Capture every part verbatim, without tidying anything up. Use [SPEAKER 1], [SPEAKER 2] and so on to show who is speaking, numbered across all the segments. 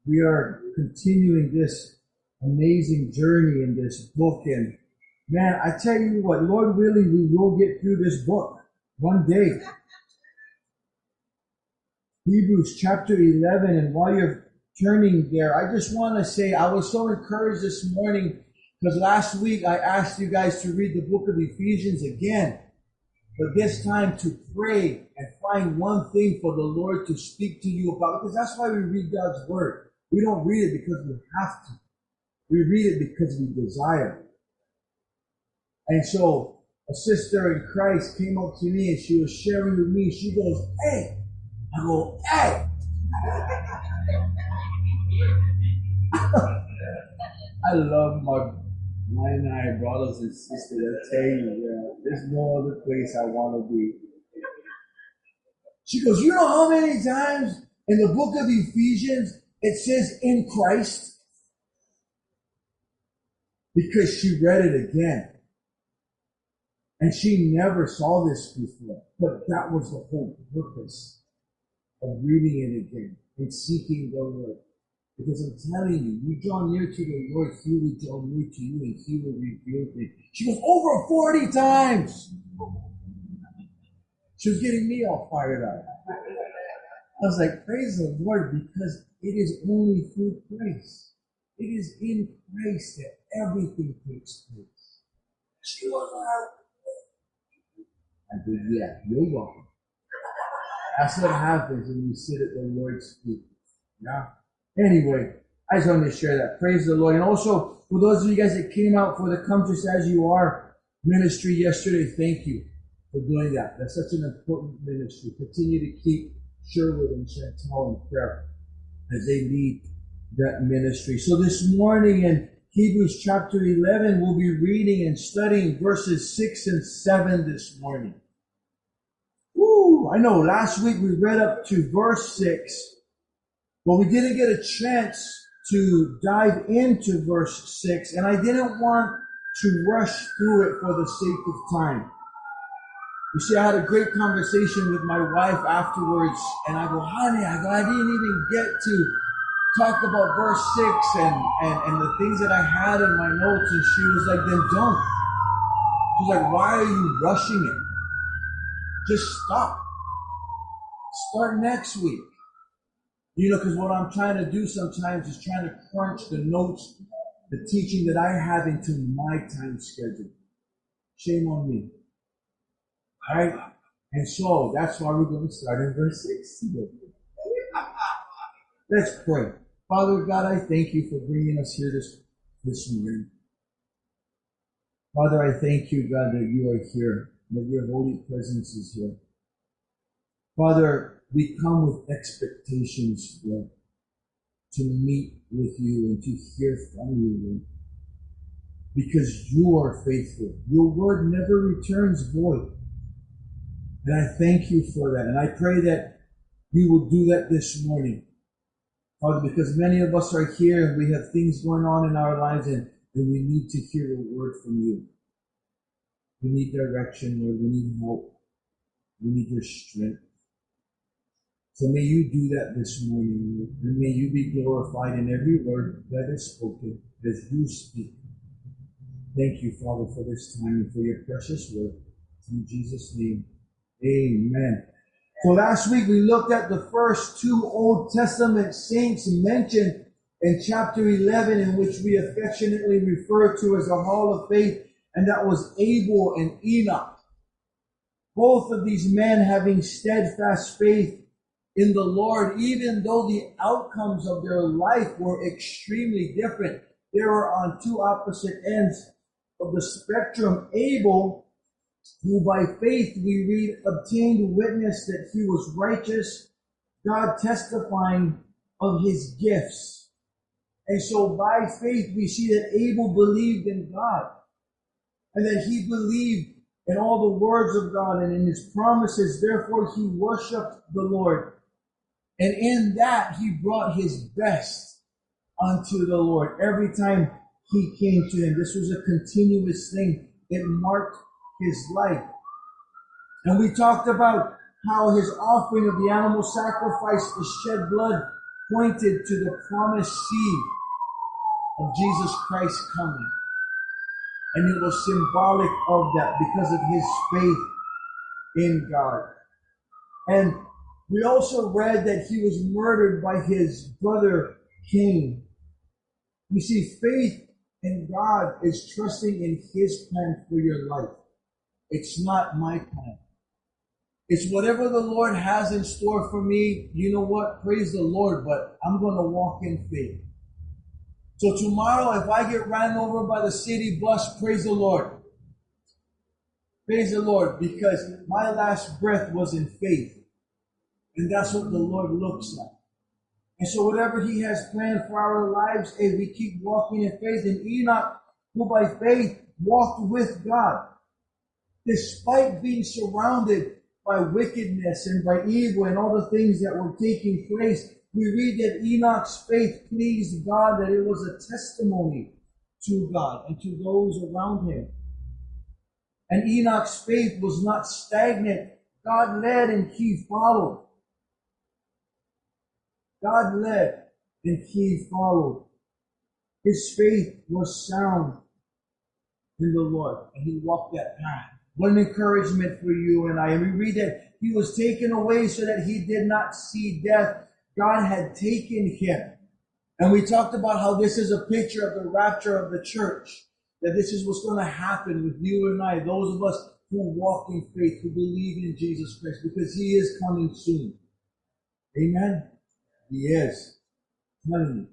[SPEAKER 1] We are continuing this amazing journey in this book. And man, I tell you what, Lord willing, we will get through this book one day. Hebrews chapter eleven. And while you're turning there, I just want to say I was so encouraged this morning because last week I asked you guys to read the book of Ephesians again. But this time to pray and find one thing for the Lord to speak to you about. Because that's why we read God's word. We don't read it because we have to. We read it because we desire. And so a sister in Christ came up to me and she was sharing with me. She goes, hey. I go, hey. I love my My and I, brothers and sisters, I tell you, yeah, there's no other place I want to be. She goes, you know how many times in the book of Ephesians it says in Christ? Because she read it again. And she never saw this before. But that was the whole purpose of reading it again and seeking the Lord. Because I'm telling you, you draw near to the Lord, He will draw near to you and He will reveal things. She goes, over forty times. She was getting me all fired up. I was like, praise the Lord, because it is only through Christ. It is in Christ that everything takes place. She was like, I said, yeah, you're welcome. That's what happens when you sit at the Lord's feet. Yeah. Anyway, I just wanted to share that. Praise the Lord. And also, for those of you guys that came out for the Come Just As You Are ministry yesterday, thank you for doing that. That's such an important ministry. Continue to keep Sherwood and Chantal in prayer as they lead that ministry. So this morning in Hebrews chapter eleven, we'll be reading and studying verses six and seven this morning. Woo! I know last week we read up to verse six. But we didn't get a chance to dive into verse six, and I didn't want to rush through it for the sake of time. You see, I had a great conversation with my wife afterwards, and I go, honey, I go, I didn't even get to talk about verse six and, and, and the things that I had in my notes, and she was like, then don't. She's like, why are you rushing it? Just stop. Start next week. You know, because what I'm trying to do sometimes is trying to crunch the notes, the teaching that I have into my time schedule. Shame on me. All right? And so that's why we're going to start in verse six today. Let's pray. Father God, I thank you for bringing us here this, this morning. Father, I thank you, God, that you are here, that your holy presence is here. Father, we come with expectations, Lord, to meet with you and to hear from you, Lord, because you are faithful. Your word never returns void. And I thank you for that. And I pray that you will do that this morning, Father, because many of us are here and we have things going on in our lives and, and we need to hear a word from you. We need direction, Lord. We need help. We need your strength. So may you do that this morning, Lord, and may you be glorified in every word that is spoken as you speak. Thank you, Father, for this time and for your precious word. In Jesus' name, amen. So last week we looked at the first two Old Testament saints mentioned in chapter eleven, in which we affectionately refer to as the Hall of Faith, and that was Abel and Enoch. Both of these men having steadfast faith in the Lord, even though the outcomes of their life were extremely different. They were on two opposite ends of the spectrum. Abel, who by faith we read obtained witness that he was righteous, God testifying of his gifts. And so by faith we see that Abel believed in God, and that he believed in all the words of God and in his promises. Therefore he worshiped the Lord. And in that, he brought his best unto the Lord. Every time he came to him, this was a continuous thing. It marked his life. And we talked about how his offering of the animal sacrifice, the shed blood, pointed to the promised seed of Jesus Christ coming. And it was symbolic of that because of his faith in God. And we also read that he was murdered by his brother Cain. You see, faith in God is trusting in his plan for your life. It's not my plan. It's whatever the Lord has in store for me. You know what? Praise the Lord, but I'm going to walk in faith. So tomorrow, if I get ran over by the city bus, praise the Lord. Praise the Lord, because my last breath was in faith. And that's what the Lord looks at. And so whatever he has planned for our lives, hey, we keep walking in faith. And Enoch, who by faith walked with God, despite being surrounded by wickedness and by evil and all the things that were taking place, we read that Enoch's faith pleased God, that it was a testimony to God and to those around him. And Enoch's faith was not stagnant. God led and he followed. God led and he followed. His faith was sound in the Lord, and he walked that path. What an encouragement for you and I. And we read that he was taken away so that he did not see death. God had taken him. And we talked about how this is a picture of the rapture of the church. That this is what's going to happen with you and I, those of us who walk in faith, who believe in Jesus Christ, because he is coming soon. Amen? He is. Coming.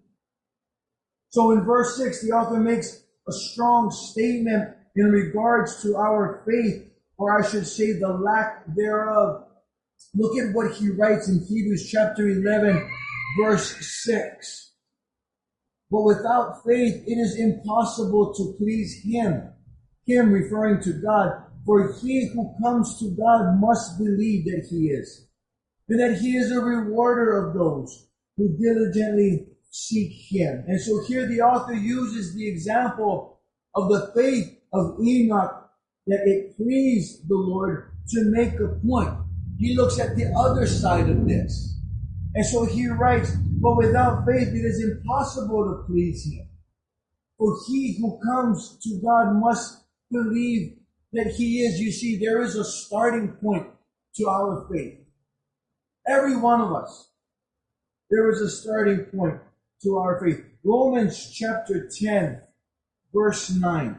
[SPEAKER 1] So in verse six, the author makes a strong statement in regards to our faith, or I should say the lack thereof. Look at what he writes in Hebrews chapter eleven, verse six. But without faith, it is impossible to please him. Him referring to God. For he who comes to God must believe that he is, and that he is a rewarder of those who diligently seek him. And so here the author uses the example of the faith of Enoch, that it pleased the Lord, to make a point. He looks at the other side of this. And so he writes, but without faith it is impossible to please him. For he who comes to God must believe that he is. You see, there is a starting point to our faith. Every one of us, there is a starting point to our faith. Romans chapter ten, verse nine.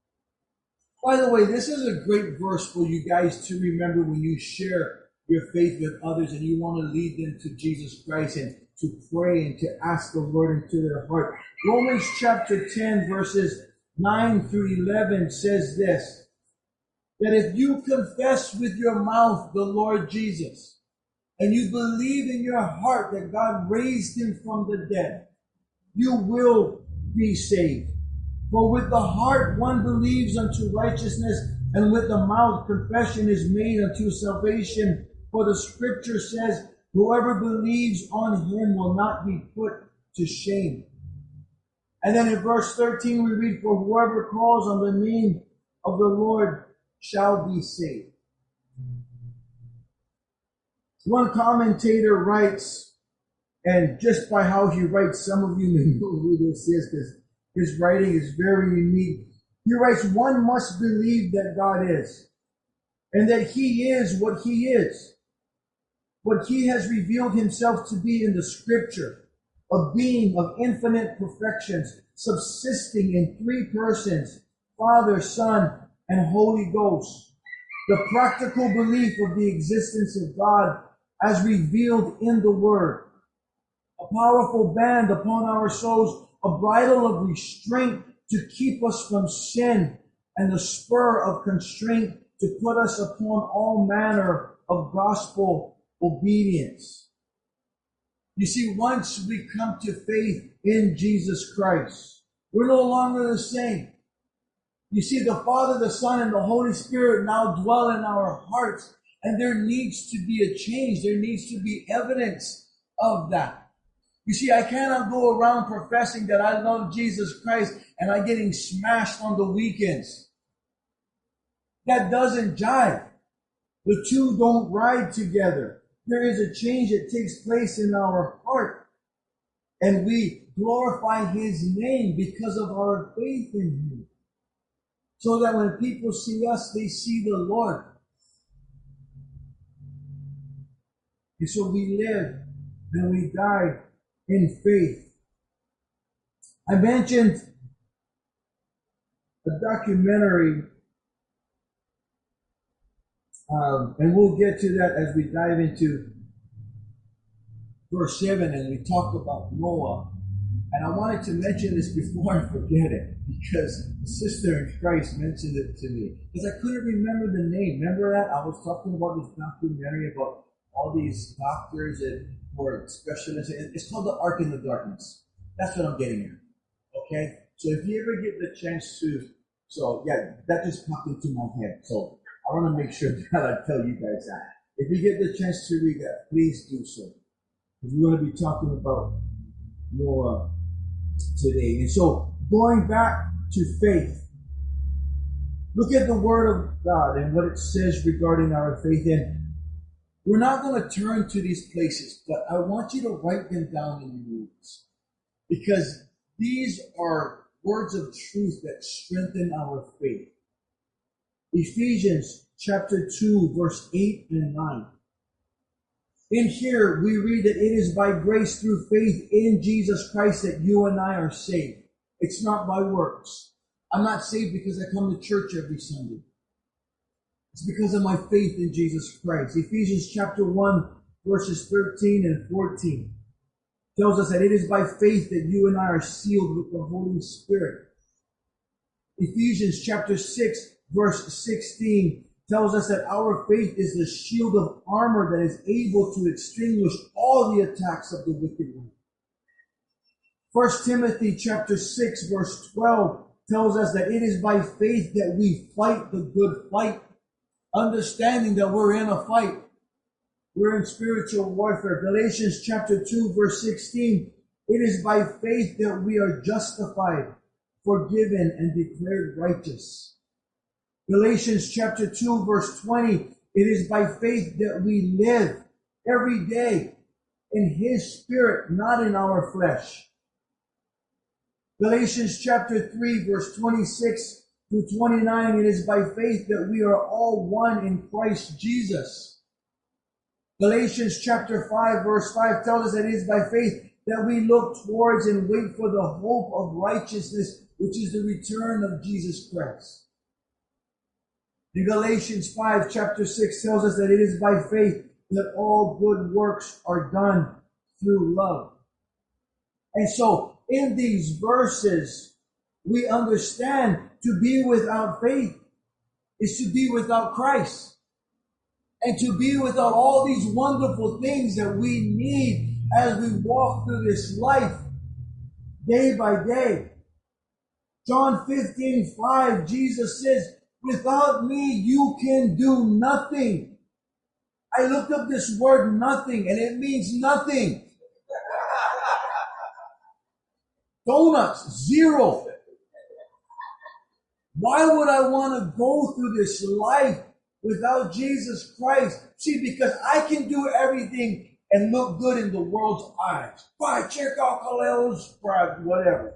[SPEAKER 1] By the way, this is a great verse for you guys to remember when you share your faith with others and you want to lead them to Jesus Christ and to pray and to ask the Lord into their heart. Romans chapter ten, verses nine through eleven says this, that if you confess with your mouth the Lord Jesus, and you believe in your heart that God raised him from the dead, you will be saved. For with the heart one believes unto righteousness, and with the mouth confession is made unto salvation. For the scripture says, whoever believes on him will not be put to shame. And then in verse thirteen we read, for whoever calls on the name of the Lord shall be saved. One commentator writes, and just by how he writes, some of you may know who this is because his writing is very unique. He writes, one must believe that God is, and that he is what he is, what he has revealed himself to be in the scripture, a being of infinite perfections, subsisting in three persons, Father, Son, and Holy Ghost. The practical belief of the existence of God as revealed in the Word. A powerful band upon our souls, a bridle of restraint to keep us from sin, and the spur of constraint to put us upon all manner of gospel obedience. You see, once we come to faith in Jesus Christ, we're no longer the same. You see, the Father, the Son, and the Holy Spirit now dwell in our hearts, and there needs to be a change. There needs to be evidence of that. You see, I cannot go around professing that I love Jesus Christ and I'm getting smashed on the weekends. That doesn't jive. The two don't ride together. There is a change that takes place in our heart. And we glorify His name because of our faith in Him. So that when people see us, they see the Lord. And so we live and we die in faith. I mentioned a documentary, um, and we'll get to that as we dive into verse seven and we talk about Noah. And I wanted to mention this before I forget it, because the sister in Christ mentioned it to me. Because I couldn't remember the name. Remember that? I was talking about this documentary about all these doctors and or specialists. It's called The Ark in the Darkness. That's what I'm getting at. Okay? So if you ever get the chance to, so yeah, that just popped into my head. So I want to make sure that I tell you guys that. If you get the chance to read that, please do so. Because we're going to be talking about Noah today. And so going back to faith, look at the Word of God and what it says regarding our faith. And we're not going to turn to these places, but I want you to write them down in your notes, because these are words of truth that strengthen our faith. Ephesians chapter two, verse eight and nine. In here, we read that it is by grace through faith in Jesus Christ that you and I are saved. It's not by works. I'm not saved because I come to church every Sunday. It's because of my faith in Jesus Christ. Ephesians chapter one, verses thirteen and fourteen tells us that it is by faith that you and I are sealed with the Holy Spirit. Ephesians chapter six, verse sixteen tells us that our faith is the shield of armor that is able to extinguish all the attacks of the wicked one. First Timothy chapter six, verse twelve tells us that it is by faith that we fight the good fight, understanding that we're in a fight. We're in spiritual warfare. Galatians chapter two, verse sixteen. It is by faith that we are justified, forgiven, and declared righteous. Galatians chapter two, verse twenty. It is by faith that we live every day in His Spirit, not in our flesh. Galatians chapter three, verse twenty-six through twenty-nine. It is by faith that we are all one in Christ Jesus. Galatians chapter five, verse five tells us that it is by faith that we look towards and wait for the hope of righteousness, which is the return of Jesus Christ. In Galatians five, chapter six tells us that it is by faith that all good works are done through love. And so, in these verses, we understand to be without faith is to be without Christ. And to be without all these wonderful things that we need as we walk through this life day by day. John fifteen five, Jesus says, without me, you can do nothing. I looked up this word nothing, and it means nothing. Donuts, zero. Why would I want to go through this life without Jesus Christ? See, because I can do everything and look good in the world's eyes. Buy, check out Kaleo's, whatever.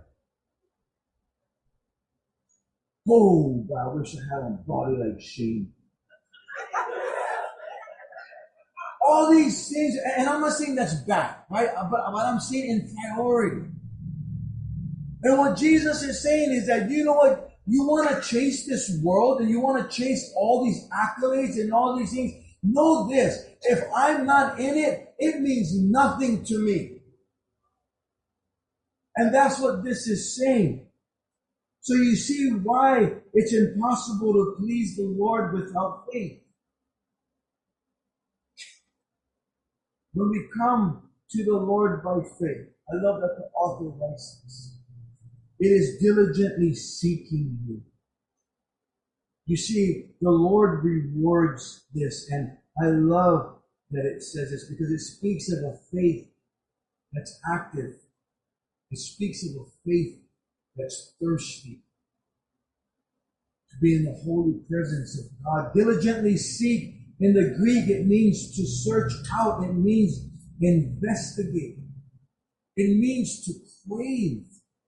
[SPEAKER 1] Oh, God, I wish I had a body like Shane. All these things, and I'm not saying that's bad, right? But, but I'm saying in priority. And what Jesus is saying is that, you know what? You want to chase this world and you want to chase all these accolades and all these things. Know this. If I'm not in it, it means nothing to me. And that's what this is saying. So you see why it's impossible to please the Lord without faith. When we come to the Lord by faith, I love that the author writes this. It is diligently seeking you. You see, the Lord rewards this, and I love that it says this because it speaks of a faith that's active. It speaks of a faith that's thirsty to be in the holy presence of God. Diligently seek, in the Greek, it means to search out. It means investigate. It means to crave.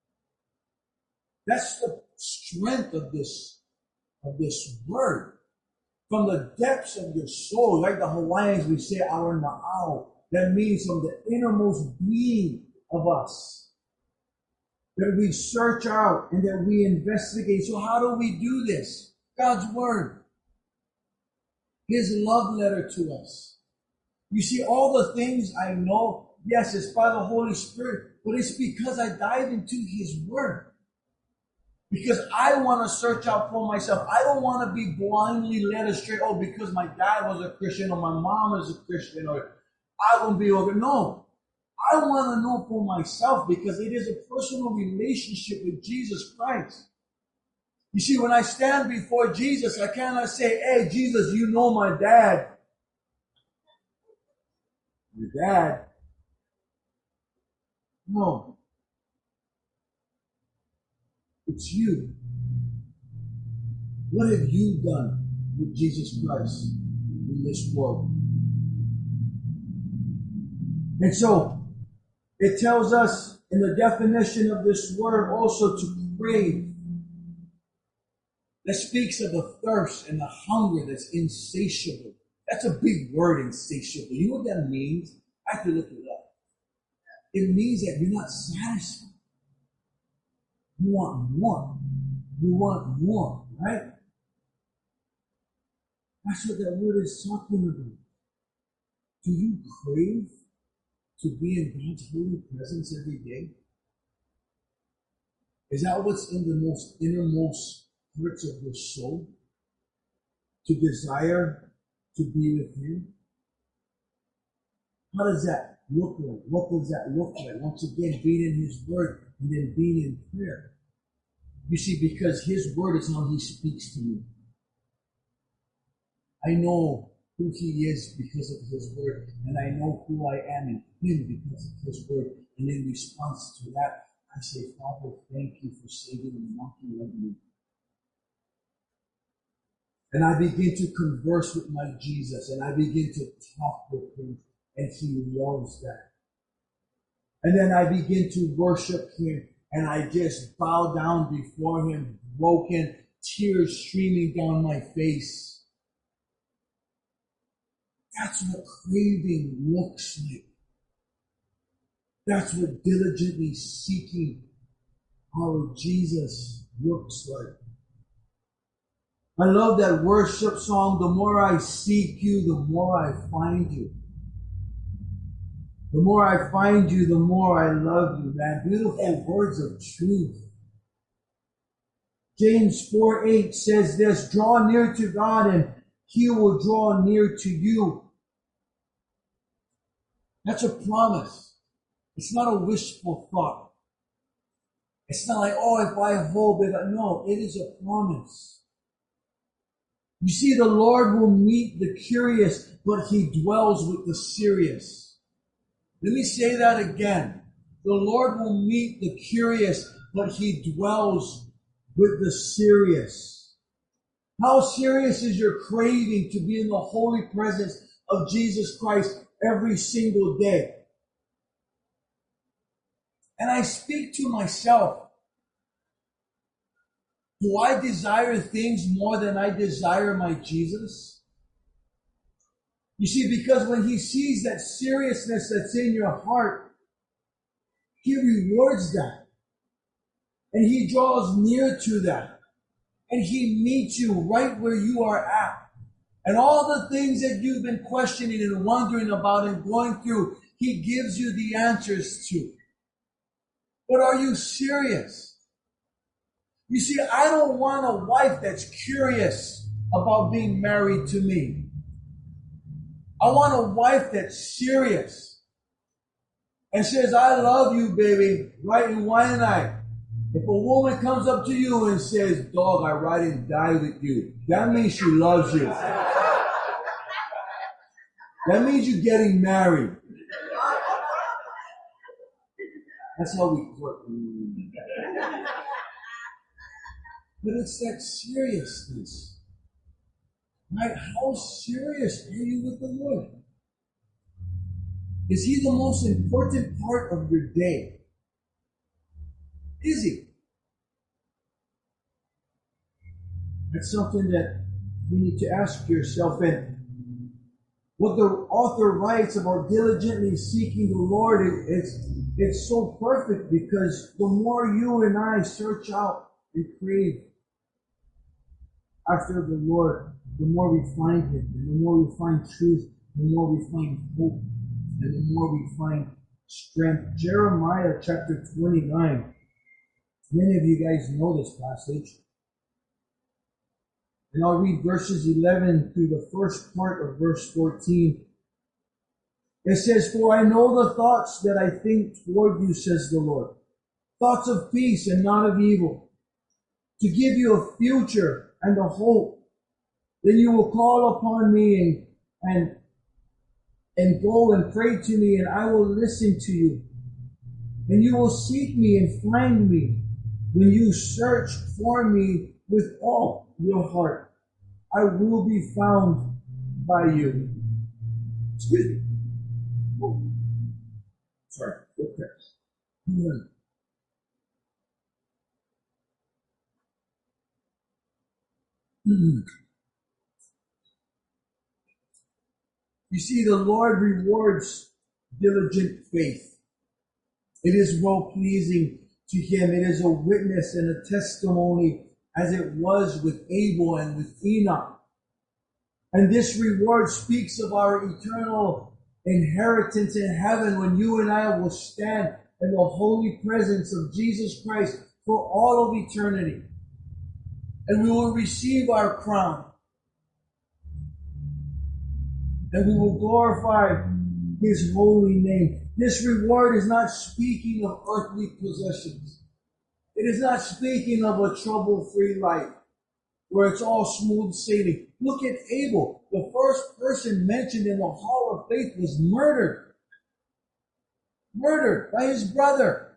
[SPEAKER 1] That's the strength of this, of this word. From the depths of your soul, like the Hawaiians, we say our na'au. That means from the innermost being of us. That we search out and that we investigate. So how do we do this? God's word. His love letter to us. You see, all the things I know, yes, it's by the Holy Spirit, but it's because I dive into His word. Because I want to search out for myself. I don't want to be blindly led astray. Oh, because my dad was a Christian or my mom is a Christian or I won't be over. No. I want to know for myself because it is a personal relationship with Jesus Christ. You see, when I stand before Jesus, I cannot say, hey, Jesus, you know my dad. Your dad? No. It's you. What have you done with Jesus Christ in this world? And so, it tells us in the definition of this word also to crave. That speaks of a thirst and a hunger that's insatiable. That's a big word, insatiable. You know what that means? I have to look it up. It means that you're not satisfied. You want more. You want more, right? That's what that word is talking about. Do you crave to be in God's holy presence every day? Is that what's in the most innermost parts of your soul? To desire to be with Him? How does that look like? What does that look like? Once again, being in His word and then being in prayer. You see, because His word is how He speaks to me. I know who He is because of His word, and I know who I am in Him because of His word. And in response to that, I say, Father, thank you for saving a monkey like me. And I begin to converse with my Jesus, and I begin to talk with Him, and He loves that. And then I begin to worship Him, and I just bow down before Him, broken, tears streaming down my face. That's what craving looks like. That's what diligently seeking our Jesus looks like. I love that worship song, the more I seek you, the more I find you. The more I find you, the more I love you, man. Beautiful words of truth. James four eight says this, draw near to God and He will draw near to you. That's a promise. It's not a wishful thought. It's not like, oh, if I hope it. No, it is a promise. You see, the Lord will meet the curious, but He dwells with the serious. Let me say that again. The Lord will meet the curious, but He dwells with the serious. How serious is your craving to be in the holy presence of Jesus Christ every single day? And I speak to myself. Do I desire things more than I desire my Jesus? You see, because when He sees that seriousness that's in your heart, He rewards that. And He draws near to that. And He meets you right where you are at. And all the things that you've been questioning and wondering about and going through, He gives you the answers to. But are you serious? You see, I don't want a wife that's curious about being married to me. I want a wife that's serious and says, I love you, baby, right in wine night. If a woman comes up to you and says, dog, I'd rather die with you, that means she loves you. That means you're getting married. That's how we court. But it's that seriousness. Right? How serious are you with the Lord? Is he the most important part of your day? Is he? That's something that you need to ask yourself. And what the author writes about diligently seeking the Lord, it, it's, it's so perfect, because the more you and I search out and crave after the Lord, the more we find Him, and the more we find truth, the more we find hope, and the more we find strength. Jeremiah chapter twenty-nine. Many of you guys know this passage. And I'll read verses eleven through the first part of verse fourteen. It says, "For I know the thoughts that I think toward you, says the Lord. Thoughts of peace and not of evil, to give you a future and a hope. Then you will call upon me and, and, and go and pray to me, and I will listen to you. And you will seek me and find me when you search for me with all your heart. I will be found by you." Excuse me. Oh. Sorry. Okay. Yeah. You see, the Lord rewards diligent faith. It is well pleasing to Him. It is a witness and a testimony, as it was with Abel and with Enoch. And this reward speaks of our eternal inheritance in heaven, when you and I will stand in the holy presence of Jesus Christ for all of eternity. And we will receive our crown. And we will glorify His holy name. This reward is not speaking of earthly possessions. It is not speaking of a trouble-free life where it's all smooth sailing. Look at Abel. The first person mentioned in the Hall of Faith was murdered. Murdered by his brother.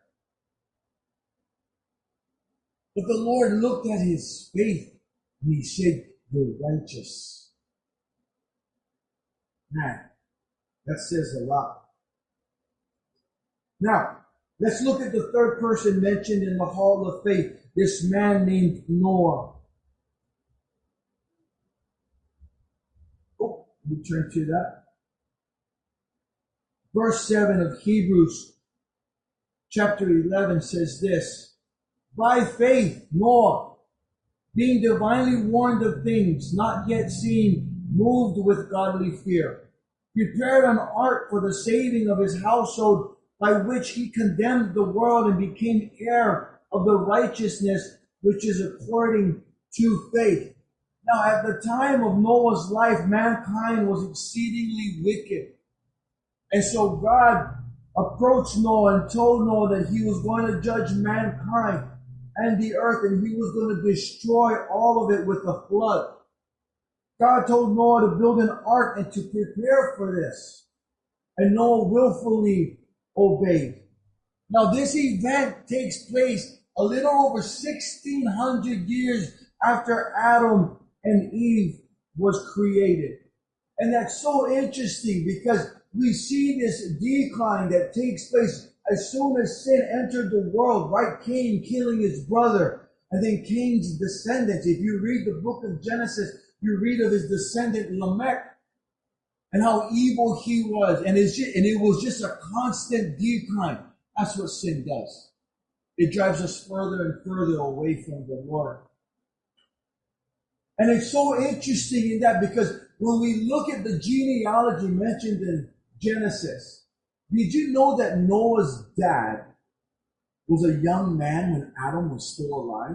[SPEAKER 1] But the Lord looked at his faith and He said, "You're righteous." Man, that says a lot. Now, let's look at the third person mentioned in the Hall of Faith, this man named Noah. Oh, let me turn to that. Verse seven of Hebrews chapter eleven says this: "By faith, Noah, being divinely warned of things not yet seen, moved with godly fear, prepared an ark for the saving of his household, by which he condemned the world and became heir of the righteousness which is according to faith." Now, at the time of Noah's life, mankind was exceedingly wicked. And so God approached Noah and told Noah that He was going to judge mankind and the earth, and He was going to destroy all of it with a flood. God told Noah to build an ark and to prepare for this. And Noah willfully obeyed. Now, this event takes place a little over sixteen hundred years after Adam and Eve was created. And that's so interesting, because we see this decline that takes place as soon as sin entered the world, right? Cain killing his brother, and then Cain's descendants. If you read the book of Genesis, you read of his descendant Lamech and how evil he was. And, it's just, and it was just a constant decline. That's what sin does. It drives us further and further away from the Lord. And it's so interesting in that, because when we look at the genealogy mentioned in Genesis, did you know that Noah's dad was a young man when Adam was still alive?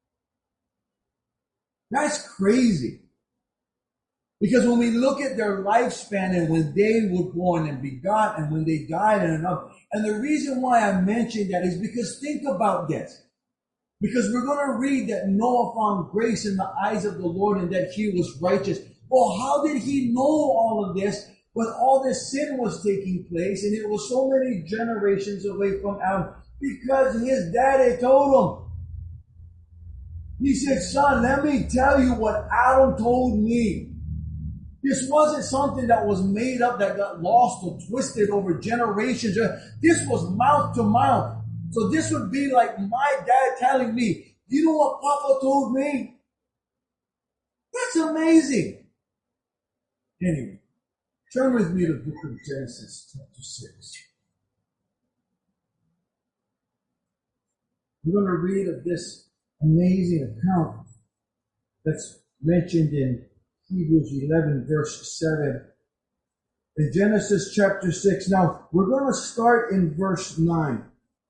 [SPEAKER 1] That's crazy. Because when we look at their lifespan and when they were born and begot and when they died and enough, and the reason why I mentioned that is because think about this. Because we're going to read that Noah found grace in the eyes of the Lord and that he was righteous. Well, how did he know all of this when all this sin was taking place and it was so many generations away from Adam? Because his daddy told him. He said, "Son, let me tell you what Adam told me." This wasn't something that was made up that got lost or twisted over generations. This was mouth to mouth. So this would be like my dad telling me, you know what Papa told me? That's amazing. Anyway, turn with me to the book of Genesis, chapter six. We're going to read of this amazing account that's mentioned in Hebrews eleven, verse seven. In Genesis chapter six. Now, we're going to start in verse nine.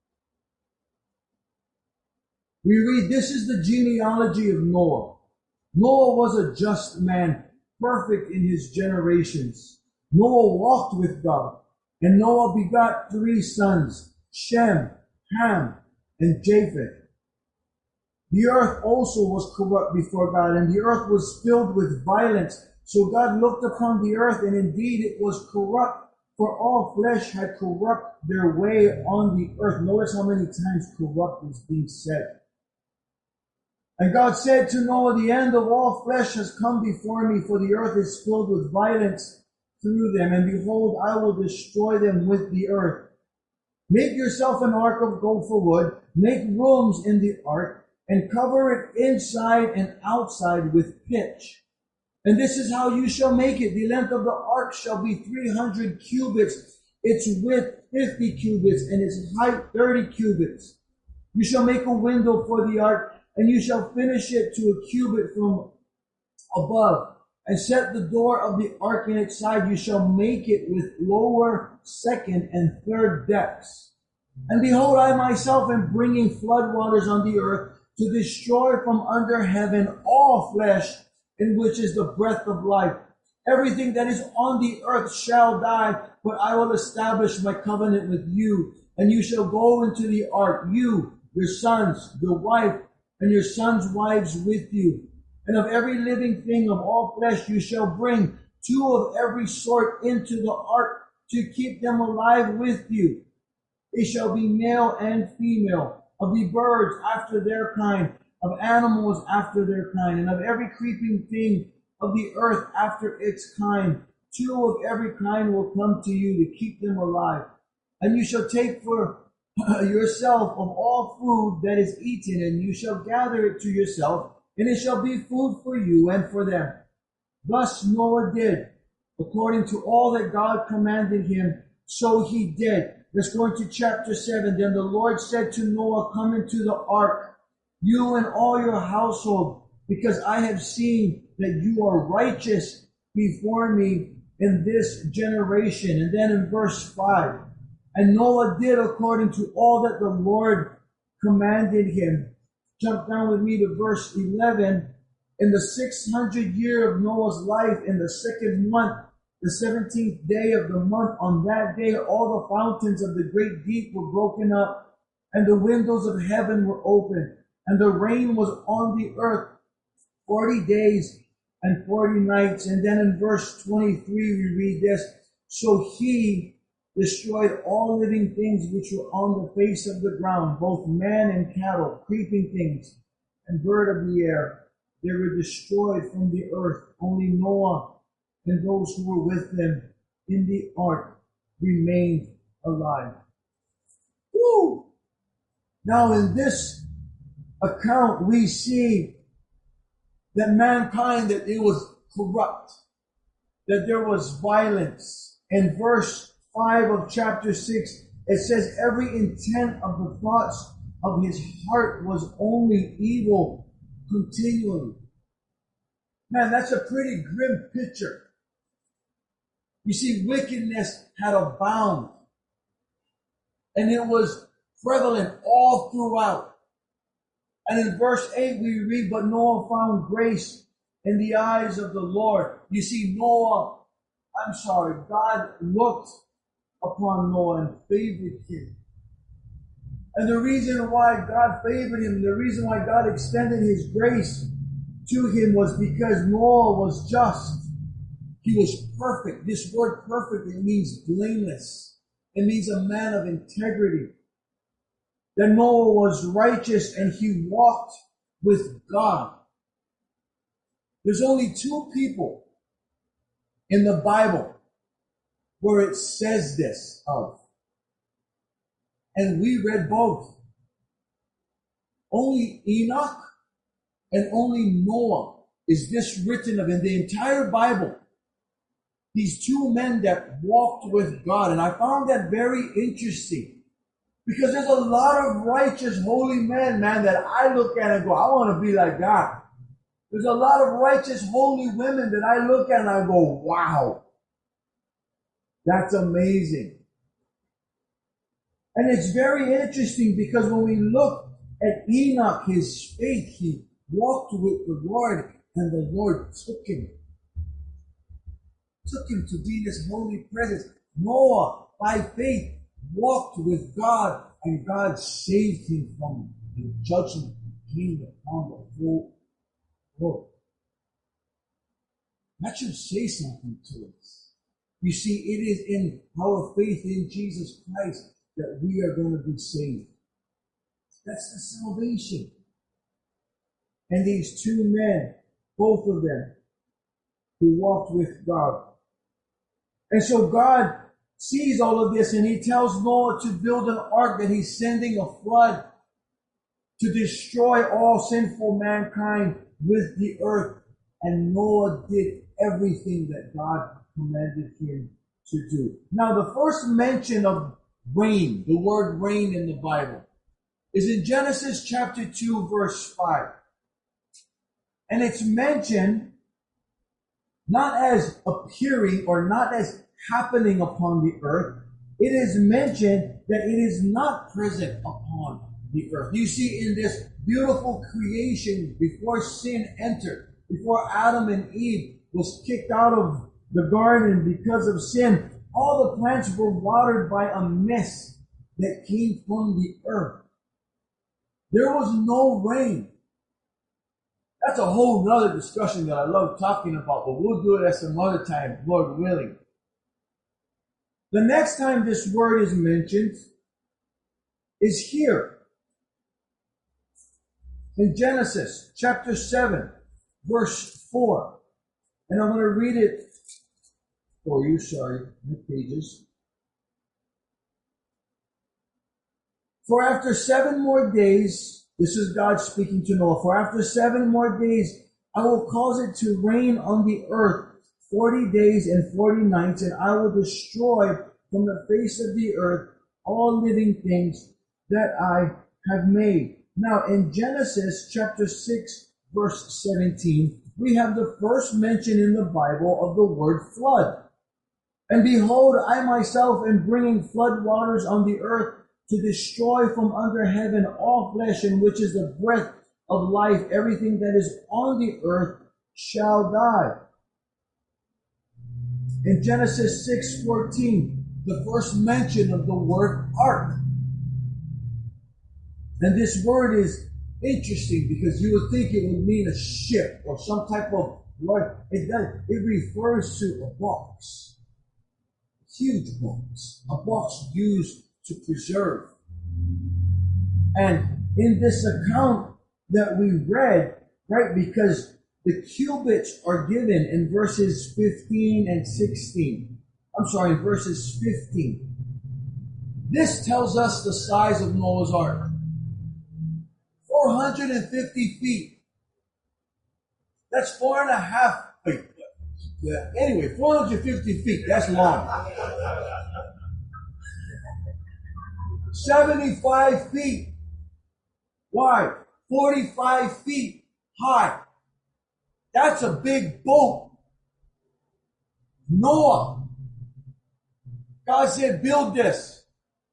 [SPEAKER 1] We read, this is the genealogy of Noah. Noah was a just man, perfect in his generations. Noah walked with God, and Noah begot three sons, Shem, Ham, and Japheth. The earth also was corrupt before God, and the earth was filled with violence. So God looked upon the earth, and indeed it was corrupt, for all flesh had corrupt their way on the earth. Notice how many times corrupt is being said. And God said to Noah, the end of all flesh has come before me, for the earth is filled with violence through them, and behold, I will destroy them with the earth. Make yourself an ark of gopher wood, make rooms in the ark, and cover it inside and outside with pitch. And this is how you shall make it. The length of the ark shall be three hundred cubits, its width fifty cubits, and its height thirty cubits. You shall make a window for the ark, and you shall finish it to a cubit from above, and set the door of the ark in its side. You shall make it with lower, second, and third decks. And behold, I myself am bringing flood waters on the earth to destroy from under heaven all flesh, in which is the breath of life. Everything that is on the earth shall die, but I will establish my covenant with you, and you shall go into the ark, you, your sons, your wife, and your sons' wives with you. And of every living thing of all flesh you shall bring two of every sort into the ark to keep them alive with you. They shall be male and female, of the birds after their kind, of animals after their kind, and of every creeping thing of the earth after its kind. Two of every kind will come to you to keep them alive. And you shall take for yourself of all food that is eaten, and you shall gather it to yourself, and it shall be food for you and for them. Thus Noah did, according to all that God commanded him, so he did. Let's go into chapter seven. Then the Lord said to Noah, come into the ark, you and all your household, because I have seen that you are righteous before me in this generation. And then in verse five, and Noah did according to all that the Lord commanded him. Jump down with me to verse eleven. In the six hundredth year of Noah's life, in the second month, the seventeenth day of the month, on that day all the fountains of the great deep were broken up, and the windows of heaven were opened, and the rain was on the earth forty days and forty nights. And then in verse twenty-three we read this, so he destroyed all living things which were on the face of the ground, both man and cattle, creeping things, and bird of the air. They were destroyed from the earth. Only Noah and those who were with him in the ark remained alive. Woo! Now in this account we see that mankind, that it was corrupt, that there was violence. In verse five of chapter six, it says every intent of the thoughts of his heart was only evil continually. Man, that's a pretty grim picture. You see, wickedness had abound, and it was prevalent all throughout. And in verse eight we read, but Noah found grace in the eyes of the Lord. You see, Noah, I'm sorry, God looked upon Noah and favored him. And the reason why God favored him, the reason why God extended his grace to him was because Noah was just. He was perfect. This word perfect, it means blameless. It means a man of integrity. That Noah was righteous and he walked with God. There's only two people in the Bible where it says this of. And we read both. Only Enoch and only Noah is this written of in the entire Bible. These two men that walked with God. And I found that very interesting. Because there's a lot of righteous, holy men, man, that I look at and go, I want to be like that. There's a lot of righteous, holy women that I look at and I go, wow. That's amazing. And it's very interesting because when we look at Enoch, his faith, he walked with the Lord and the Lord took him. Took him to be in his holy presence. Noah, by faith, walked with God and God saved him from the judgment that came upon the whole world. That should say something to us. You see, it is in our faith in Jesus Christ that we are going to be saved. That's the salvation. And these two men, both of them, who walked with God. And so God sees all of this and he tells Noah to build an ark, that he's sending a flood to destroy all sinful mankind with the earth. And Noah did everything that God commanded him to do. Now, the first mention of rain, the word rain in the Bible, is in Genesis chapter two, verse five. And it's mentioned not as appearing or not as happening upon the earth. It is mentioned that it is not present upon the earth. You see, in this beautiful creation, before sin entered, before Adam and Eve was kicked out of the garden because of sin, all the plants were watered by a mist that came from the earth. There was no rain. That's a whole nother discussion that I love talking about, but we'll do it at some other time, Lord willing. The next time this word is mentioned is here in Genesis chapter seven, verse four. And I'm going to read it for you, sorry, the pages. For after seven more days, this is God speaking to Noah, for after seven more days, I will cause it to rain on the earth forty days and forty nights, and I will destroy from the face of the earth all living things that I have made. Now, in Genesis chapter six, verse seventeen, we have the first mention in the Bible of the word flood. And behold, I myself am bringing flood waters on the earth to destroy from under heaven all flesh, in which is the breath of life. Everything that is on the earth shall die. In Genesis six fourteen, the first mention of the word ark. And this word is interesting because you would think it would mean a ship or some type of word. It does. It refers to a box. A huge box. A box used to preserve. And in this account that we read, right, because the cubits are given in verses fifteen and sixteen. I'm sorry, in verses fifteen. This tells us the size of Noah's ark. four hundred fifty feet. That's four and a half feet. Yeah. Anyway, four hundred fifty feet. That's long. seventy-five feet wide. forty-five feet high. That's a big boat. Noah. God said, build this.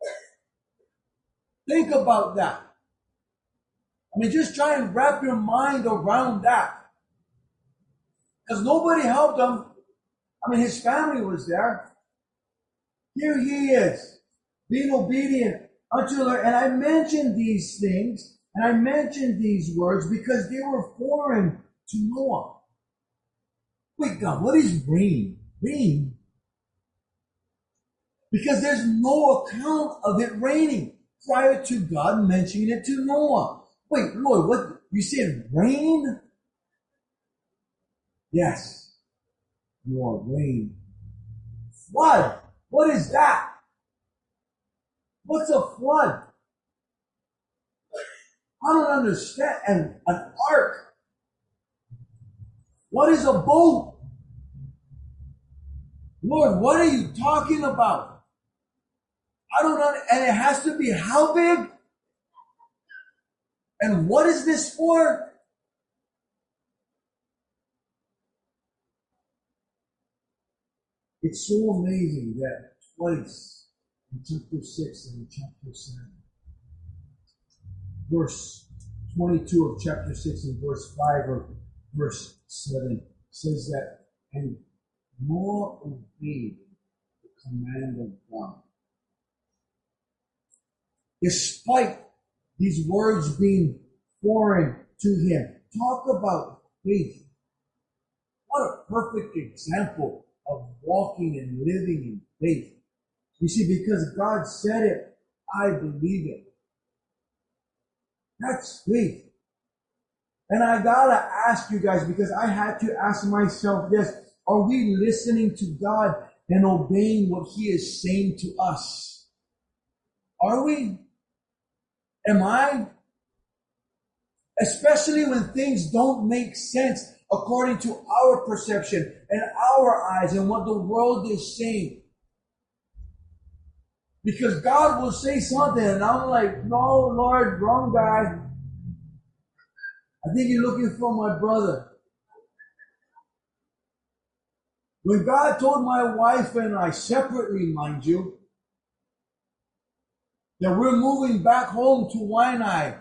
[SPEAKER 1] Think about that. I mean, just try and wrap your mind around that. Because nobody helped him. I mean, his family was there. Here he is, being obedient unto the Lord. And I mentioned these things, and I mentioned these words because they were foreign to Noah. Wait, God, what is rain? Rain? Because there's no account of it raining prior to God mentioning it to Noah. Wait, Lord, what? You said rain? Yes. nor rain. Flood. What is that? What's a flood? I don't understand. And an ark. What is a boat? Lord, what are you talking about? I don't know. And it has to be how big? And what is this for? It's so amazing that twice in chapter six and in chapter seven, verse twenty-two of chapter six and verse five or verse seven says that, and Noah obeyed the command of God. Despite these words being foreign to him, talk about faith. What a perfect example of walking and living in faith. You see, because God said it, I believe it. That's faith. And I gotta ask you guys, because I had to ask myself this, are we listening to God and obeying what He is saying to us? Are we? Am I? Especially when things don't make sense according to our perception and our eyes and what the world is saying. Because God will say something and I'm like, no, Lord, wrong guy. I think you're looking for my brother. When God told my wife and I separately, mind you, that we're moving back home to Waianae,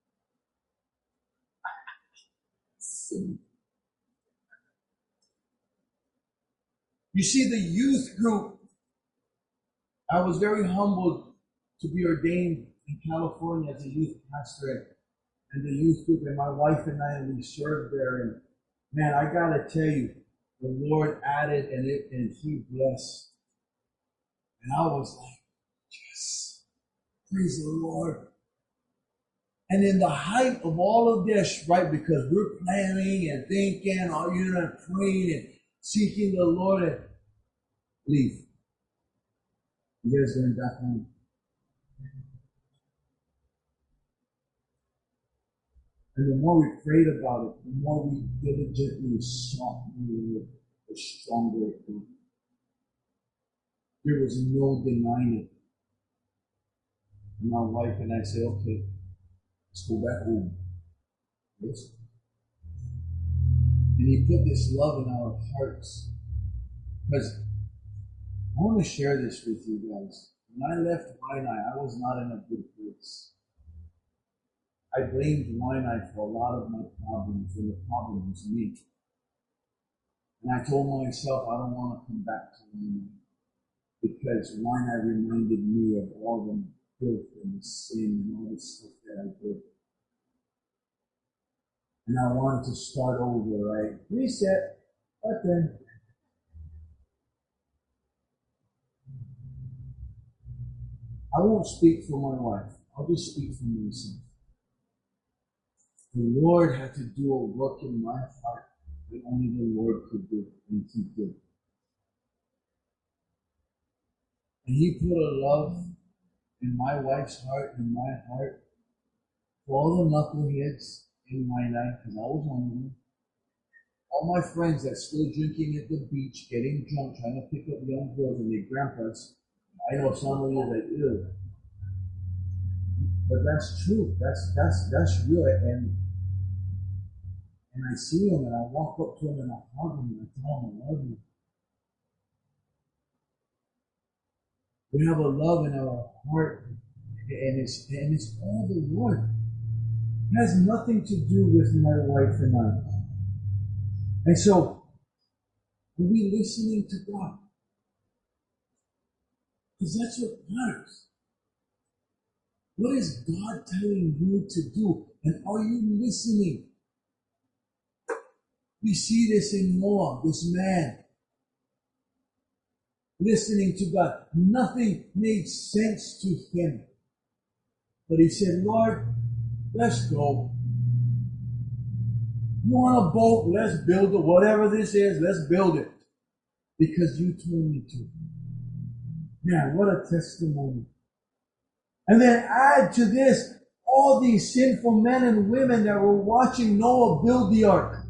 [SPEAKER 1] you see, the youth group, I was very humbled to be ordained in California as a youth pastor and the youth group, and my wife and I, and we served there. And man, I gotta tell you, the Lord added and it and He blessed. And I was like, yes, praise the Lord. And in the height of all of this, right, because we're planning and thinking, oh, you know, praying and seeking the Lord, and leave. You guys going back home. And the more we prayed about it, the more we diligently sought the Lord, the stronger it grew. There was no denying it. And my wife and I said, okay, let's go back home. Yes. And He put this love in our hearts. Because I want to share this with you guys. When I left Waianae, I was not in a good place. I blamed Waianae for a lot of my problems, and the problem was me. And I told myself I don't want to come back to Waianae, because Waianae reminded me of all the filth and the sin and all the stuff that I did. And I wanted to start over, right? Reset. But then, I won't speak for my wife. I'll just speak for myself. The Lord had to do a work in my heart that only the Lord could do, and He did. And He put a love in my wife's heart, in my heart, for all the knuckleheads in my life, because I was one of them. All my friends that still drinking at the beach, getting drunk, trying to pick up young girls and their grandpas. I know some of you are like, ew. But that's true. That's that's that's real. And and I see him and I walk up to him and I hug him and I tell him I love you. We have a love in our heart, and it's and it's all the Lord. It has nothing to do with my wife and I. And so, are we listening to God? Because that's what matters. What is God telling you to do? And are you listening? We see this in Noah, this man, listening to God. Nothing made sense to him. But he said, Lord, let's go. You want a boat? Let's build it. Whatever this is, let's build it. because you told me to. Man, what a testimony. And then add to this all these sinful men and women that were watching Noah build the ark.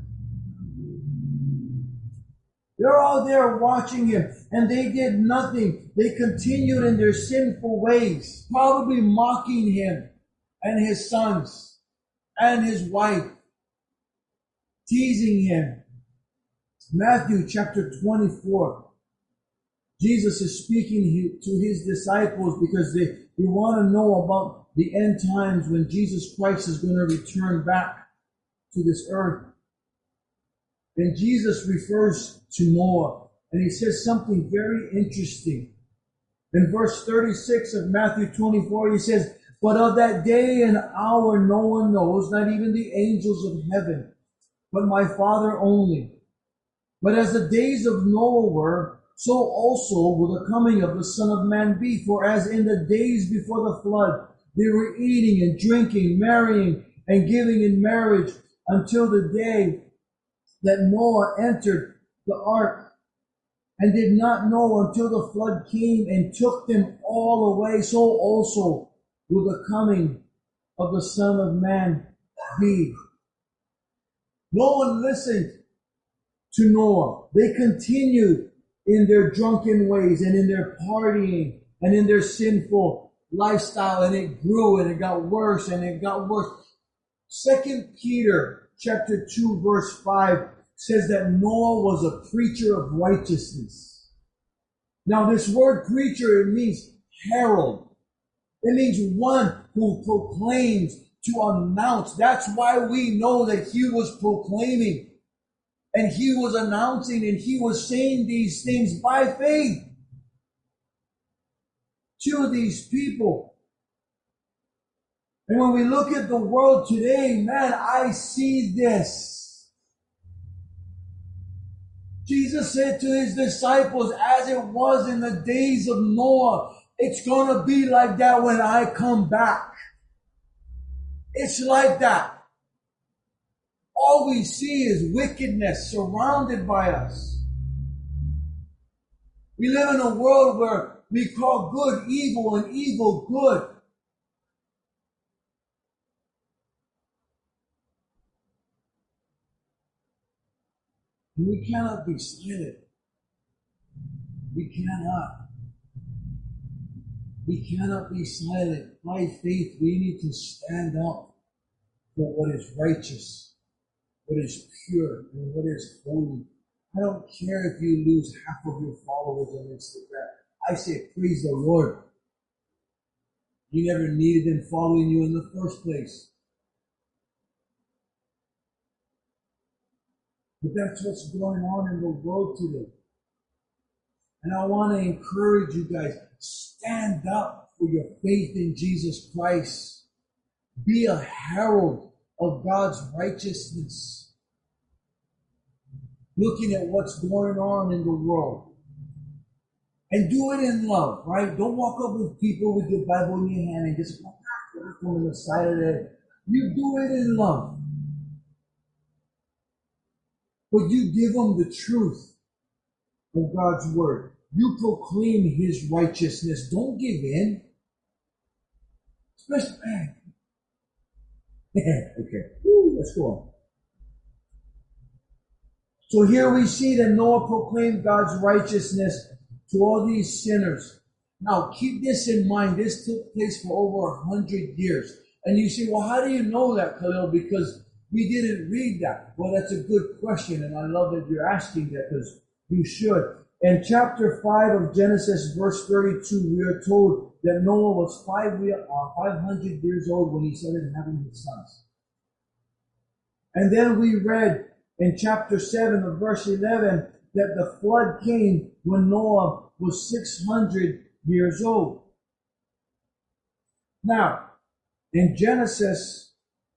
[SPEAKER 1] They're all there watching him, and they did nothing. They continued in their sinful ways, probably mocking him and his sons and his wife, teasing him. Matthew chapter twenty-four. Jesus is speaking to his disciples because they, they want to know about the end times when Jesus Christ is going to return back to this earth. And Jesus refers to Noah, and he says something very interesting. In verse thirty-six of Matthew twenty-four, he says, "But of that day and hour no one knows, not even the angels of heaven, but my Father only. But as the days of Noah were, so also will the coming of the Son of Man be. For as in the days before the flood, they were eating and drinking, marrying and giving in marriage until the day that Noah entered the ark, and did not know until the flood came and took them all away, so also will the coming of the Son of Man be." No one listened to Noah. They continued in their drunken ways and in their partying and in their sinful lifestyle, and it grew and it got worse and it got worse. Second Peter chapter two verse five says that Noah was a preacher of righteousness. Now this word preacher, it means herald. It means one who proclaims, to announce. That's why we know that he was proclaiming and he was announcing and he was saying these things by faith to these people. And when we look at the world today, man, I see this. Jesus said to his disciples, as it was in the days of Noah, it's going to be like that when I come back. It's like that. All we see is wickedness surrounded by us. We live in a world where we call good evil and evil good. And we cannot be silent. We cannot. We cannot be silent. By faith, we need to stand up for what is righteous, what is pure, and what is holy. I don't care if you lose half of your followers on Instagram. I say, praise the Lord. You never needed them following you in the first place. But that's what's going on in the world today. And I want to encourage you guys, stand up for your faith in Jesus Christ. Be a herald of God's righteousness. Looking at what's going on in the world. And do it in love, right? Don't walk up with people with your Bible in your hand and just come on the side of it. You do it in love. But you give them the truth of God's word. You proclaim his righteousness. Don't give in. Especially, okay, Woo, let's go on. So here we see that Noah proclaimed God's righteousness to all these sinners. Now, keep this in mind. This took place for over a hundred years. And you say, well, how do you know that, Khalil? Because we didn't read that. Well, that's a good question, and I love that you're asking that, because you should. In chapter five of Genesis, verse thirty-two, we are told that Noah was five, uh, five hundred years old when he started having his sons. And then we read in chapter seven of verse eleven that the flood came when Noah was six hundred years old. Now, in Genesis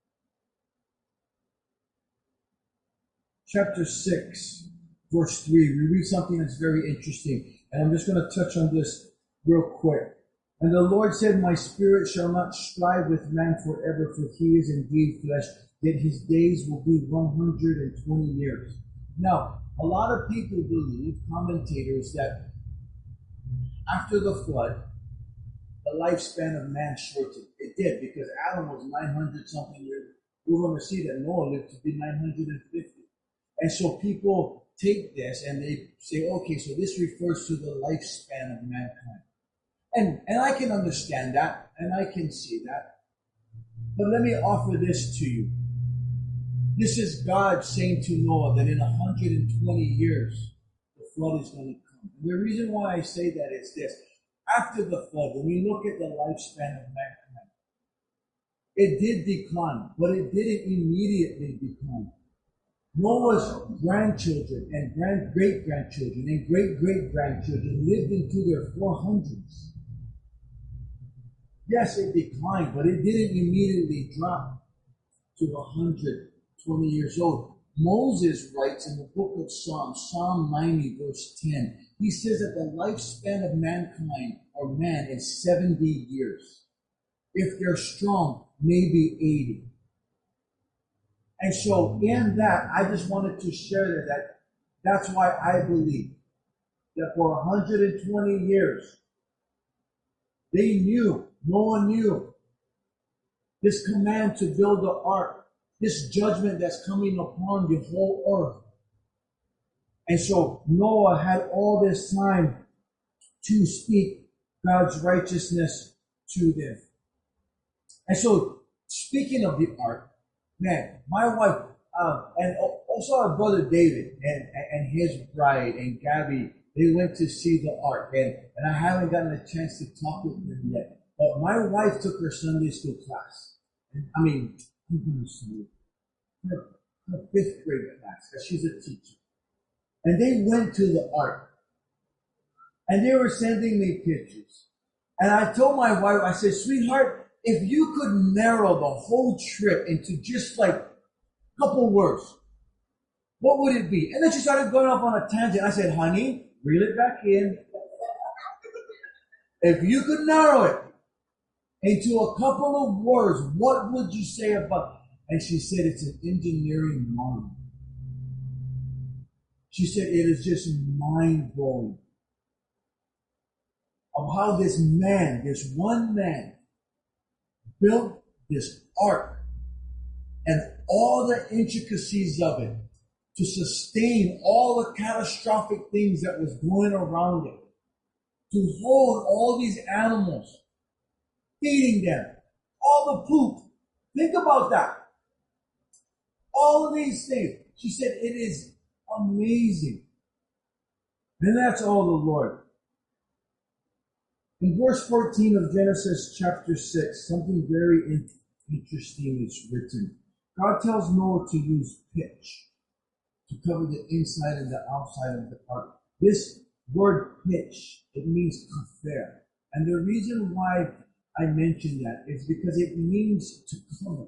[SPEAKER 1] chapter six, verse three, we read something that's very interesting. And I'm just going to touch on this real quick. And the Lord said, my spirit shall not strive with man forever, for he is indeed flesh, yet his days will be one hundred twenty years. Now, a lot of people believe, commentators, that after the flood, the lifespan of man shortened. It did, because Adam was nine hundred something years. We're going to see that Noah lived to be nine hundred fifty. And so people take this and they say, okay, so this refers to the lifespan of mankind. And, and I can understand that, and I can see that. But let me offer this to you. This is God saying to Noah that in one hundred twenty years, the flood is going to come. And the reason why I say that is this. After the flood, when we look at the lifespan of mankind, it did decline, but it didn't immediately decline. Noah's grandchildren and grand great-grandchildren and great-great-grandchildren lived into their four hundreds. Yes, it declined, but it didn't immediately drop to one hundred twenty years old. Moses writes in the book of Psalms, Psalm ninety, verse ten, he says that the lifespan of mankind or man is seventy years. If they're strong, maybe eighty. And so in that, I just wanted to share that, that that's why I believe that for one hundred twenty years, they knew, Noah knew, this command to build the ark, this judgment that's coming upon the whole earth. And so Noah had all this time to speak God's righteousness to them. And so, speaking of the ark, man, my wife, uh, and also our brother David and, and his bride and Gabby, they went to see the ark. And, and I haven't gotten a chance to talk with them yet. But my wife took her Sunday school class. And, I mean, I'm going to say her, her fifth grade class, because she's a teacher. And they went to the ark. And they were sending me pictures. And I told my wife, I said, sweetheart, if you could narrow the whole trip into just like a couple words, what would it be? And then she started going off on a tangent. I said, honey, reel it back in. If you could narrow it into a couple of words, what would you say about it? And she said, it's an engineering marvel. She said, it is just mind-blowing of how this man, this one man, built this ark and all the intricacies of it to sustain all the catastrophic things that was going around it, to hold all these animals, feeding them, all the poop. Think about that. All of these things. She said it is amazing. And that's all the Lord. In verse fourteen of Genesis chapter six, something very in- interesting is written. God tells Noah to use pitch to cover the inside and the outside of the ark. This word pitch, it means kafer. And the reason why I mention that is because it means to cover.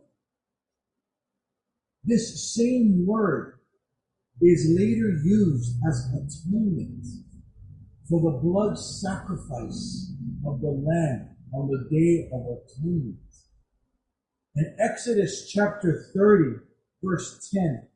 [SPEAKER 1] This same word is later used as atonement for the blood sacrifice of the lamb on the Day of Atonement. In Exodus chapter thirty, verse ten,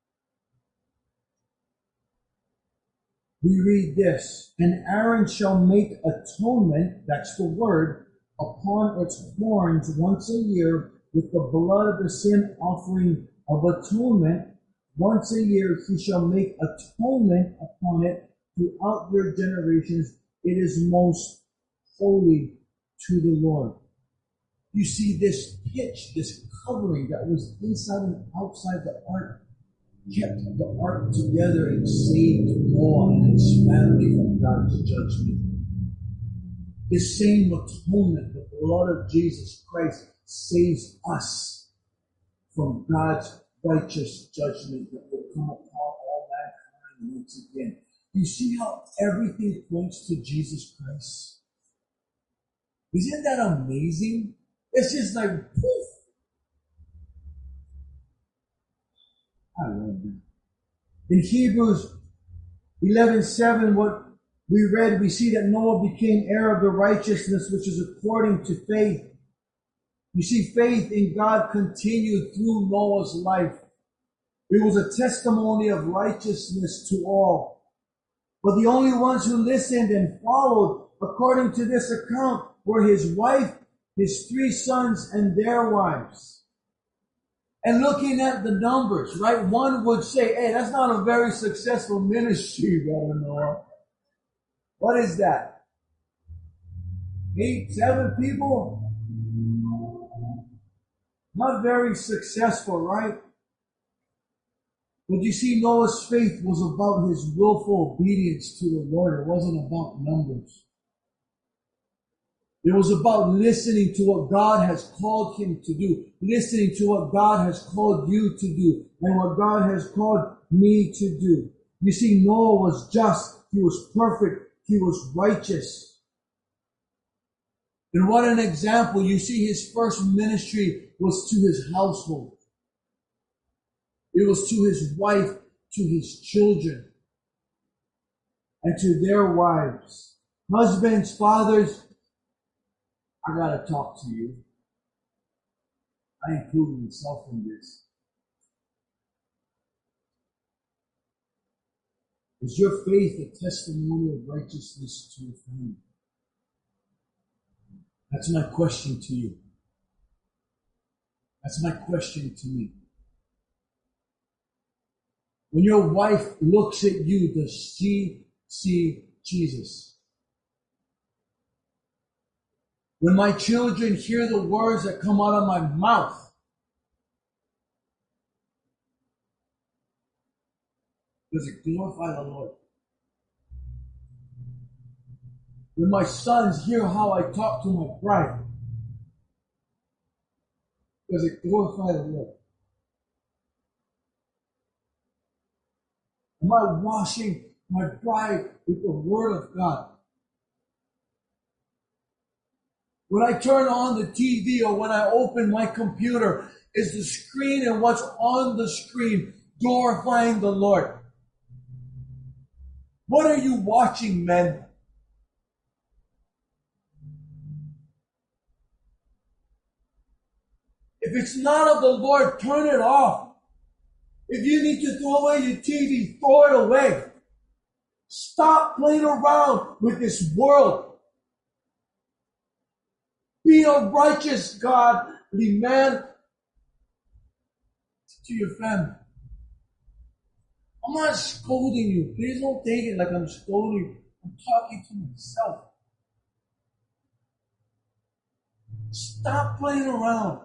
[SPEAKER 1] we read this, and Aaron shall make atonement, that's the word, upon its horns once a year with the blood of the sin offering of atonement. Once a year he shall make atonement upon it throughout your generations. It is most holy to the Lord. You see, this pitch, this covering that was inside and outside the ark, kept the ark together and saved Noah and his family from God's judgment. This same atonement, the blood of Jesus Christ, saves us from God's righteous judgment that will come upon all mankind once again. You see how everything points to Jesus Christ? Isn't that amazing? It's just like, poof. I love that. In Hebrews eleven seven, what we read, we see that Noah became heir of the righteousness which is according to faith. You see, faith in God continued through Noah's life. It was a testimony of righteousness to all. But the only ones who listened and followed, according to this account, were his wife, his three sons, and their wives. And looking at the numbers, right, one would say, hey, that's not a very successful ministry, Brother Noah. What is that? Eight, seven people? Not very successful, right? But you see, Noah's faith was about his willful obedience to the Lord. It wasn't about numbers. It was about listening to what God has called him to do, listening to what God has called you to do, and what God has called me to do. You see, Noah was just, he was perfect, he was righteous. And what an example. You see, his first ministry was to his household. It was to his wife, to his children, and to their wives. Husbands, fathers, I gotta talk to you. I include myself in this. Is your faith a testimony of righteousness to your family? That's my question to you. That's my question to me. When your wife looks at you, does she see Jesus? When my children hear the words that come out of my mouth, does it glorify the Lord? When my sons hear how I talk to my bride, does it glorify the Lord? Am I washing my bride with the Word of God? When I turn on the T V or when I open my computer, is the screen and what's on the screen glorifying the Lord? What are you watching, men? If it's not of the Lord, turn it off. If you need to throw away your T V, throw it away. Stop playing around with this world. Be a righteous, godly man to your family. I'm not scolding you. Please don't take it like I'm scolding you. I'm talking to myself. Stop playing around.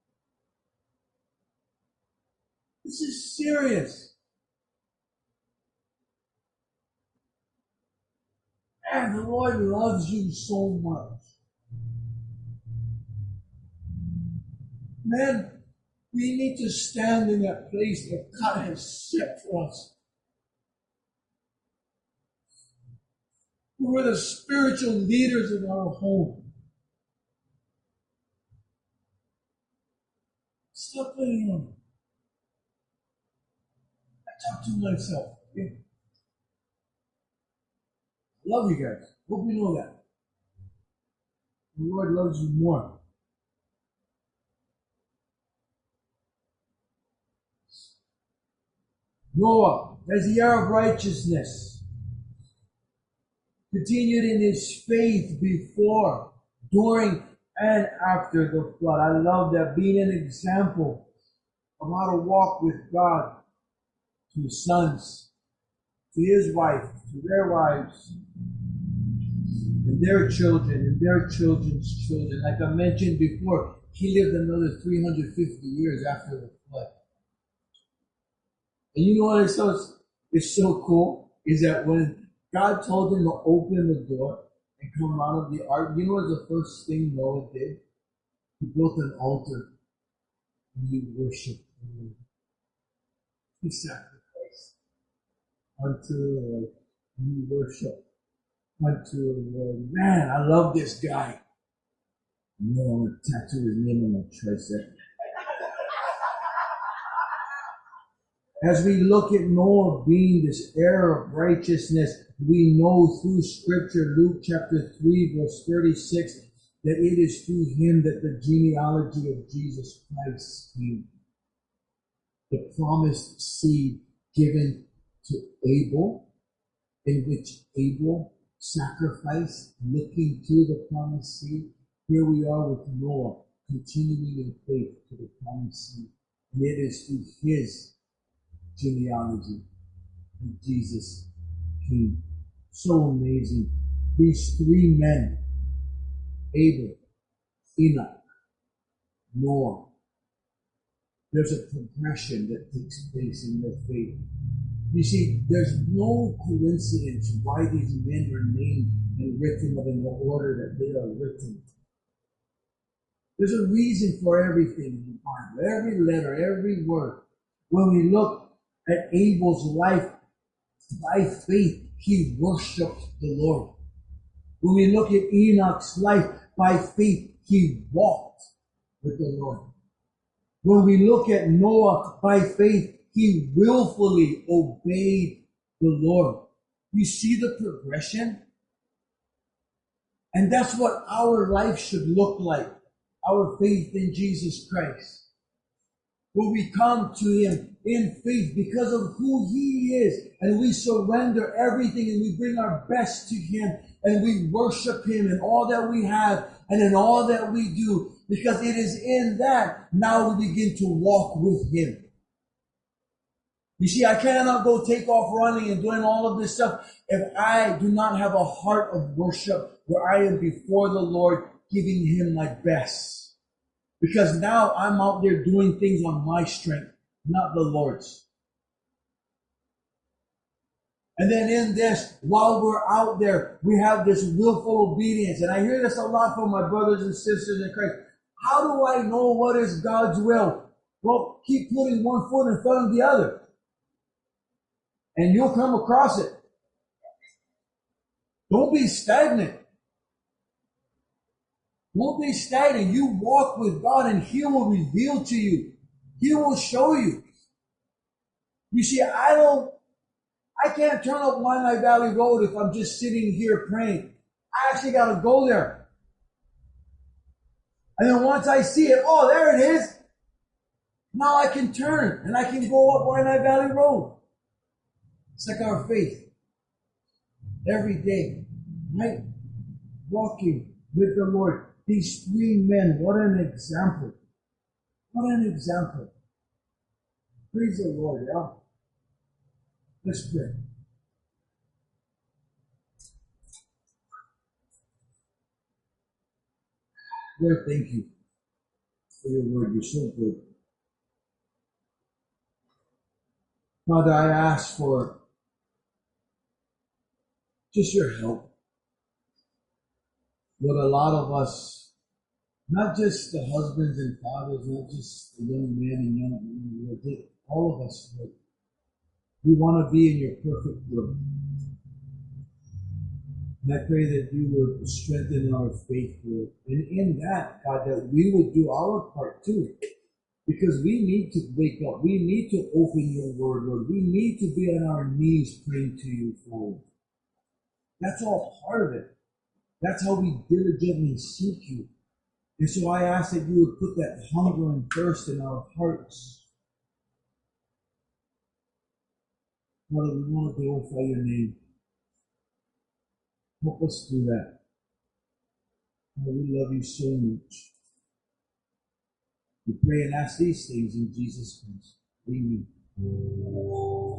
[SPEAKER 1] This is serious. And the Lord loves you so much. Man, we need to stand in that place that God has set for us. We're the spiritual leaders of our home. Stop playing on. I talk to myself. Yeah. I love you guys. Hope you know that. The Lord loves you more. Noah, as the heir of righteousness, continued in his faith before, during, and after the flood. I love that, being an example of how to walk with God to his sons, to his wife, to their wives, and their children, and their children's children. Like I mentioned before, he lived another three hundred fifty years after the flood. And you know what is so, is so cool? Is that when God told him to open the door and come out of the ark, you know what the first thing Noah did? He built an altar and he worshiped the Lord. He sacrificed unto the Lord and he worshiped unto the Lord. Man, I love this guy. I'm going to tattoo his name on my tricep. As we look at Noah being this heir of righteousness, we know through Scripture, Luke chapter three, verse thirty-six, that it is through him that the genealogy of Jesus Christ came. the promised seed given to Abel, in which Abel sacrificed, looking to the promised seed. Here we are with Noah, continuing in faith to the promised seed. And it is through his genealogy that Jesus came. So amazing. These three men, Abel, Enoch, Noah, there's a progression that takes place in their faith. You see, there's no coincidence why these men are named and written in the order that they are written. There's a reason for everything in the Bible, every letter, every word. When we look at Abel's life, by faith, he worshiped the Lord. When we look at Enoch's life, by faith, he walked with the Lord. When we look at Noah, by faith, he willfully obeyed the Lord. You see the progression? And that's what our life should look like. Our faith in Jesus Christ. When we come to him in faith because of who he is, and we surrender everything and we bring our best to him and we worship him in all that we have and in all that we do, because it is in that now we begin to walk with him. You see, I cannot go take off running and doing all of this stuff if I do not have a heart of worship where I am before the Lord giving him my best. Because now I'm out there doing things on my strength, not the Lord's. And then in this, while we're out there, we have this willful obedience. And I hear this a lot from my brothers and sisters in Christ. How do I know what is God's will? Well, keep putting one foot in front of the other. And you'll come across it. Don't be stagnant. Don't be stagnant. You walk with God and he will reveal to you. He will show you. You see, I don't, I can't turn up Waianae Valley Road if I'm just sitting here praying. I actually got to go there. And then once I see it, oh, there it is. Now I can turn and I can go up Waianae Valley Road. It's like our faith. Every day, right? Walking with the Lord. These three men, what an example. What an example. Praise the Lord, yeah? Let's pray. Lord, thank you for your word. You're so good. Father, I ask for just your help. Lord, a lot of us, not just the husbands and fathers, not just the young men and young women, Lord, all of us, Lord, we want to be in your perfect will. And I pray that you would strengthen our faith, Lord. And in that, God, that we would do our part too. Because we need to wake up. We need to open your word, Lord. We need to be on our knees praying to you, Lord. That's all part of it. That's how we diligently seek you. And so I ask that you would put that hunger and thirst in our hearts. Father, we want to glorify your name. Help us do that. Father, we love you so much. We pray and ask these things in Jesus Christ. Amen.